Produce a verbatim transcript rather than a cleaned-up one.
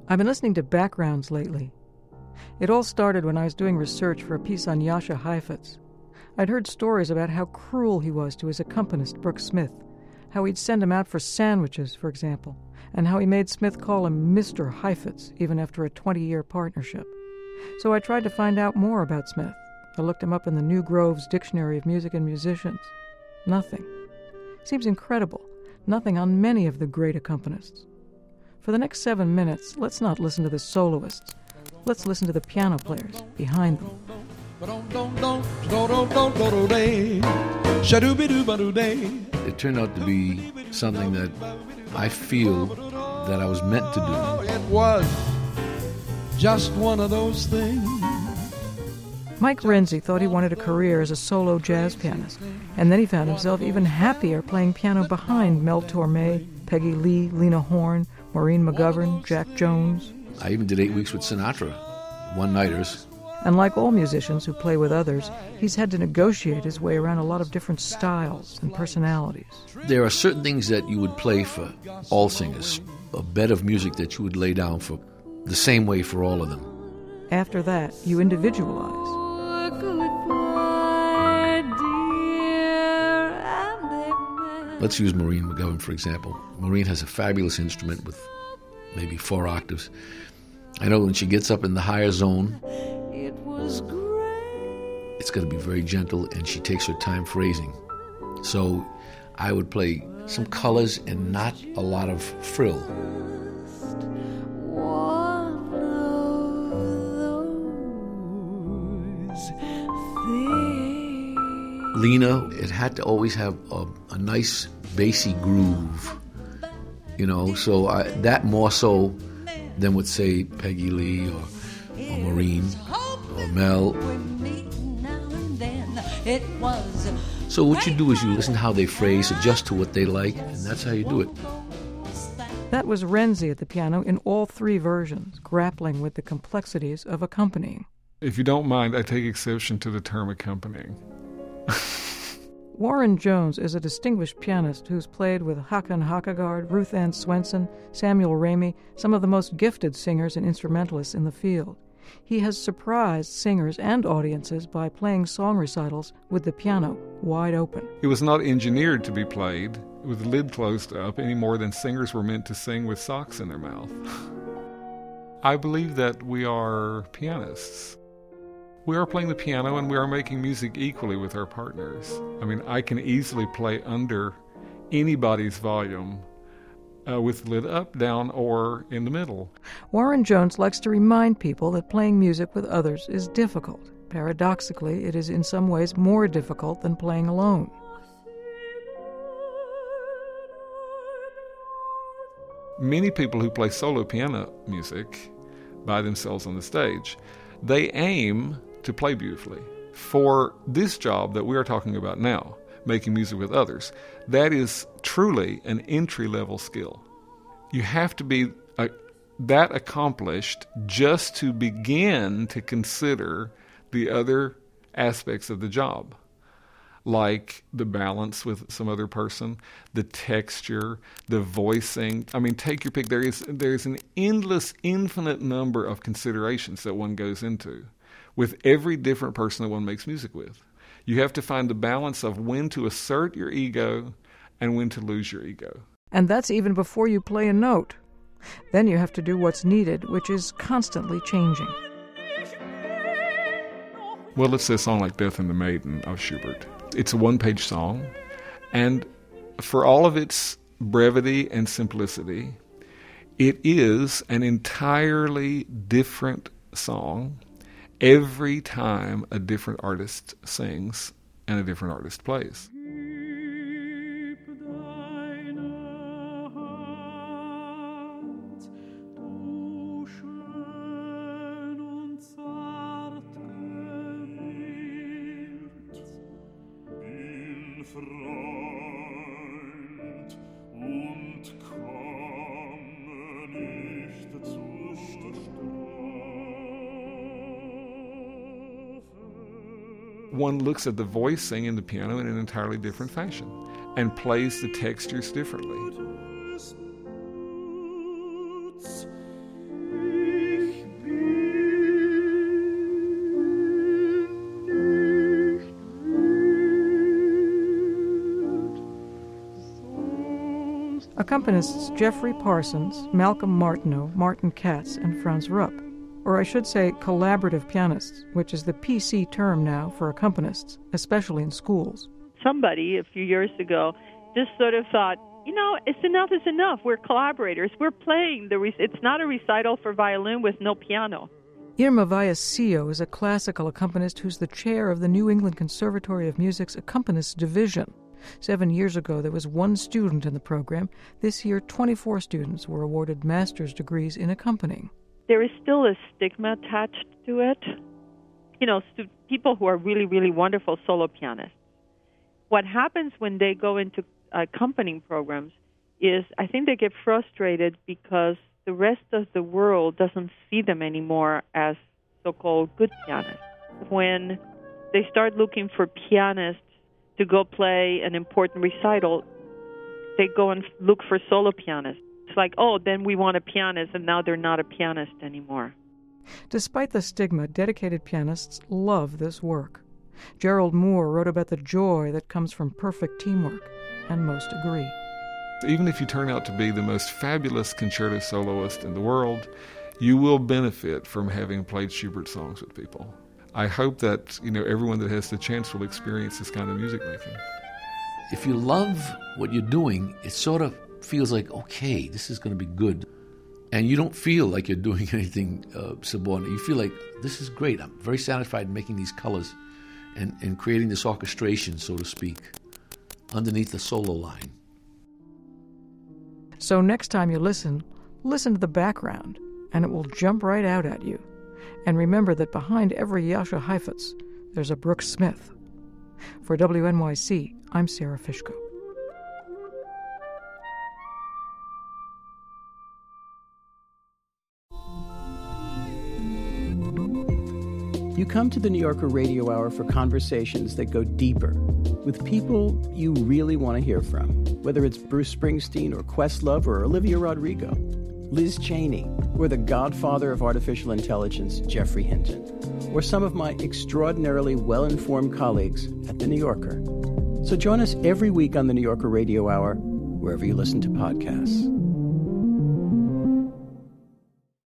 I've been listening to backgrounds lately. It all started when I was doing research for a piece on Jascha Heifetz. I'd heard stories about how cruel he was to his accompanist, Brooks Smith, how he'd send him out for sandwiches, for example, and how he made Smith call him Mister Heifetz even after a twenty-year partnership. So I tried to find out more about Smith. I looked him up in the New Grove's Dictionary of Music and Musicians. Nothing. Seems incredible. Nothing on many of the great accompanists. For the next seven minutes, let's not listen to the soloists. Let's listen to the piano players behind them. It turned out to be something that I feel that I was meant to do. It was just one of those things. Mike Renzi thought he wanted a career as a solo jazz pianist, and then he found himself even happier playing piano behind Mel Torme, Peggy Lee, Lena Horne, Maureen McGovern, Jack Jones. I even did eight weeks with Sinatra, one-nighters. And like all musicians who play with others, he's had to negotiate his way around a lot of different styles and personalities. There are certain things that you would play for all singers, a bed of music that you would lay down for the same way for all of them. After that, you individualize. Let's use Maureen McGovern, for example. Maureen has a fabulous instrument with maybe four octaves. I know when she gets up in the higher zone, it was great. It's going to be very gentle, and she takes her time phrasing. So I would play some colors and not a lot of frill. Lena, it had to always have a, a nice bassy groove, you know, so I, that more so than would say Peggy Lee or, or Maureen or Mel. So what you do is you listen to how they phrase, adjust to what they like, and that's how you do it. That was Renzi at the piano in all three versions, grappling with the complexities of accompanying. If you don't mind, I take exception to the term accompanying. Warren Jones is a distinguished pianist who's played with Håkan Hakagaard, Ruth Ann Swenson, Samuel Ramey, some of the most gifted singers and instrumentalists in the field. He has surprised singers and audiences by playing song recitals with the piano wide open. It was not engineered to be played with the lid closed up any more than singers were meant to sing with socks in their mouth. I believe that we are pianists. We are playing the piano and we are making music equally with our partners. I mean, I can easily play under anybody's volume uh, with the lid up, down, or in the middle. Warren Jones likes to remind people that playing music with others is difficult. Paradoxically, it is in some ways more difficult than playing alone. Many people who play solo piano music by themselves on the stage, they aim to play beautifully. For this job that we are talking about now, making music with others, that is truly an entry-level skill. You have to be uh, that accomplished just to begin to consider the other aspects of the job, like the balance with some other person, the texture, the voicing. I mean, take your pick. There is there's an endless, infinite number of considerations that one goes into with every different person that one makes music with. You have to find the balance of when to assert your ego and when to lose your ego. And that's even before you play a note. Then you have to do what's needed, which is constantly changing. Well, it's a song like Death and the Maiden of Schubert. It's a one-page song, and for all of its brevity and simplicity, it is an entirely different song every time a different artist sings and a different artist plays. One looks at the voicing in the piano in an entirely different fashion and plays the textures differently. Accompanists Jeffrey Parsons, Malcolm Martineau, Martin Katz, and Franz Rupp. Or I should say collaborative pianists, which is the P C term now for accompanists, especially in schools. Somebody a few years ago just sort of thought, you know, it's enough is enough. We're collaborators. We're playing. the. Re- it's not a recital for violin with no piano. Irma Vallecillo is a classical accompanist who's the chair of the New England Conservatory of Music's Accompanist Division. Seven years ago, there was one student in the program. This year, twenty-four students were awarded master's degrees in accompanying. There is still a stigma attached to it. You know, stu- people who are really, really wonderful solo pianists. What happens when they go into accompanying programs is I think they get frustrated because the rest of the world doesn't see them anymore as so-called good pianists. When they start looking for pianists to go play an important recital, they go and look for solo pianists. It's like, oh, then we want a pianist, and now they're not a pianist anymore. Despite the stigma, dedicated pianists love this work. Gerald Moore wrote about the joy that comes from perfect teamwork, and most agree. Even if you turn out to be the most fabulous concerto soloist in the world, you will benefit from having played Schubert songs with people. I hope that, you know, everyone that has the chance will experience this kind of music making. If you love what you're doing, it sort of feels like, okay, this is going to be good. And you don't feel like you're doing anything uh, subordinate. You feel like, this is great. I'm very satisfied in making these colors and, and creating this orchestration, so to speak, underneath the solo line. So next time you listen, listen to the background, and it will jump right out at you. And remember that behind every Jascha Heifetz, there's a Brooks Smith. For W N Y C, I'm Sarah Fishko. You come to the New Yorker Radio Hour for conversations that go deeper with people you really want to hear from, whether it's Bruce Springsteen or Questlove or Olivia Rodrigo, Liz Cheney, or the godfather of artificial intelligence, Geoffrey Hinton, or some of my extraordinarily well-informed colleagues at The New Yorker. So join us every week on the New Yorker Radio Hour, wherever you listen to podcasts.